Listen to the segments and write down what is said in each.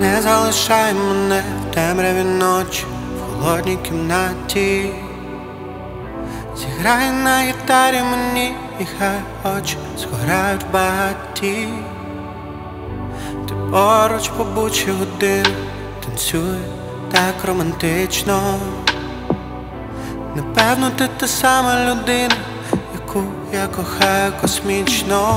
Не залишай мене в темряві ночі, в холодній кімнаті. Зіграй на гітарі мені, і хай очі згорають в багаті. Ти поруч побучі години, танцюй так романтично. Напевно, ти та сама людина, яку я кохаю космічно.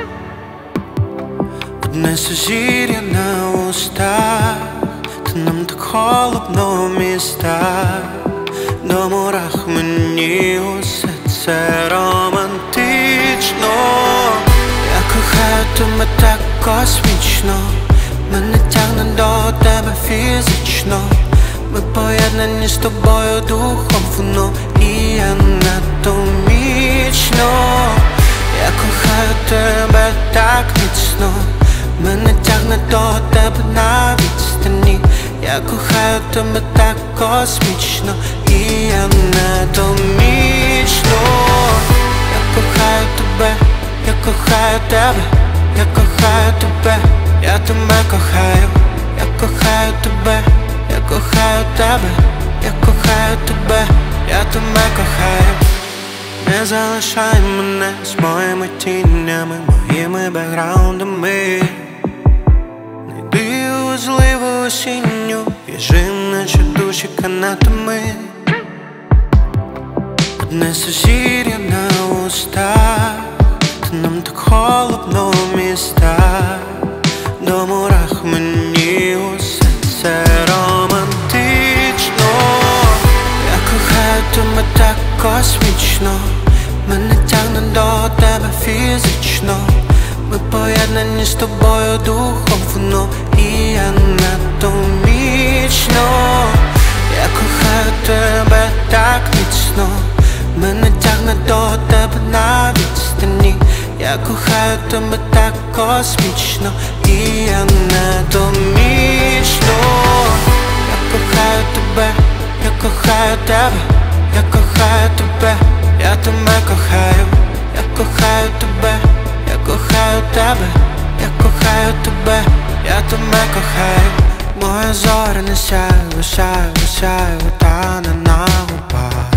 Одне сузір'я на устах, та нам так холодно в містах. До мурах мені усе це романтично. Я кохаю тебе так космічно, мене тягне до тебе фізично. Ми поєднані з тобою духовно і анатомічно. Я кохаю тебе так міцно, мене тягне до тебе на відстані. Я кохаю тебе так космічно і анатомічно. Я кохаю тебе, я кохаю тебе, я кохаю тебе, я тебе кохаю, я кохаю тебе, я кохаю тебе, я кохаю тебе, я тебе кохаю. Не залишай мене з моїми тінями, моїми бекграундами. Найди важливу осінню, в'яжи наче душі канатами. Одне сузір'я на устах, та нам так холодно в містах. До мурах мені усе це романтично. Я кохаю тебе так космічно, мене тягне до тебе фізично. Ми поєднані з тобою духовно і анатомічно. Я кохаю тебе так міцно, мене тягне до тебе на відстані. Я кохаю тебе так космічно і анатомічно. Я кохаю тебе, я кохаю тебе, я кохаю тебе, я тебе кохаю, я кохаю тебе, я кохаю тебе, я кохаю тебе, я тебе кохаю. Моя зоряна сяйво, сяйво, сяйво тане на губах.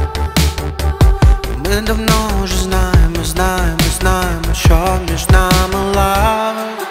Ми давно вже знаємо, що між нами лав.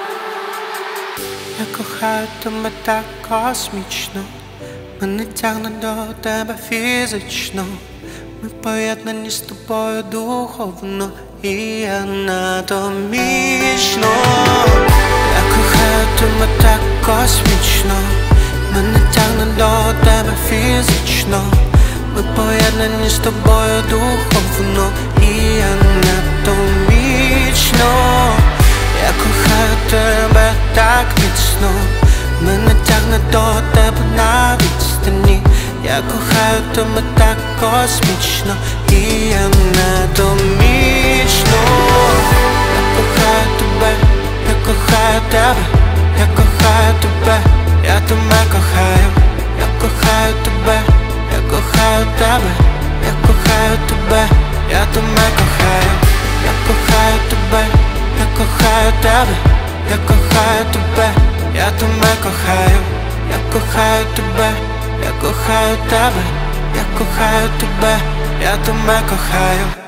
Я кохаю тебе так космічно, мене тягне до тебе фізично. Ми поєднані з тобою духовно і анатомічно. Я кохаю тебе так космічно, мене тягне до тебе фізично. Ми поєднані з тобою духовно і анатомічно. Я кохаю тебе так міцно, мене тягне до тебе на відстані. Я кохаю тебе так космічно і анатомічно. Я кохаю тебе, я кохаю тебе, я кохаю тебе, я тебе кохаю, я кохаю тебе, я кохаю тебе, я кохаю тебе, я тебе кохаю, я кохаю тебе, я кохаю тебе, я кохаю тебе, я тебе кохаю, я кохаю тебе, я кохаю тебе, я кохаю тебе, я тебе кохаю.